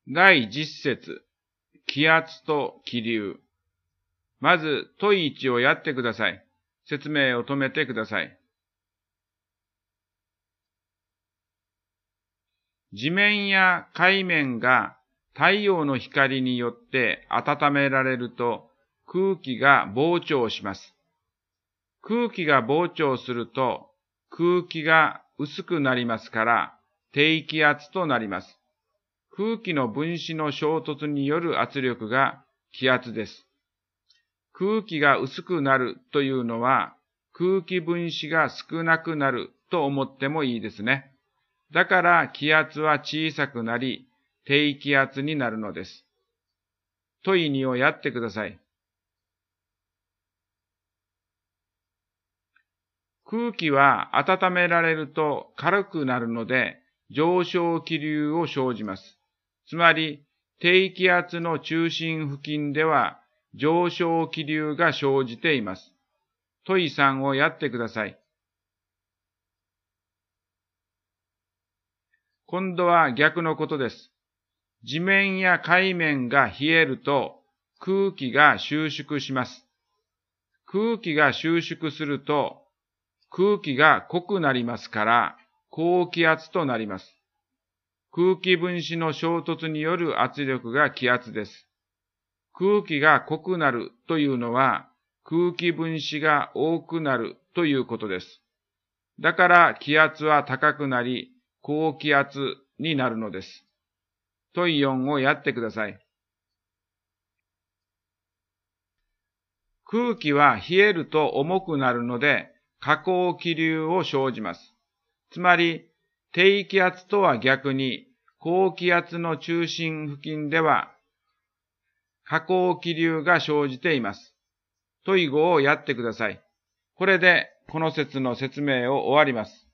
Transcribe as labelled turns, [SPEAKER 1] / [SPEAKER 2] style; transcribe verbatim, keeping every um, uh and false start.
[SPEAKER 1] だいじゅっ節、気圧と気流。まず、問いいちをやってください。説明を止めてください。地面や海面が太陽の光によって温められると空気が膨張します。空気が膨張すると空気が薄くなりますから低気圧となります。空気の分子の衝突による圧力が気圧です。空気が薄くなるというのは空気分子が少なくなると思ってもいいですね。だから気圧は小さくなり低気圧になるのです。問いにをやってください。空気は温められると軽くなるので上昇気流を生じます。つまり低気圧の中心付近では上昇気流が生じています。問いさんをやってください。今度は逆のことです。地面や海面が冷えると空気が収縮します。空気が収縮すると空気が濃くなりますから高気圧となります。空気分子の衝突による圧力が気圧です。空気が濃くなるというのは空気分子が多くなるということです。だから気圧は高くなり高気圧になるのです。問いよんをやってください。空気は冷えると重くなるので下降気流を生じます。つまり低気圧とは逆に高気圧の中心付近では下降気流が生じています。問いごをやってください。これでこの説の説明を終わります。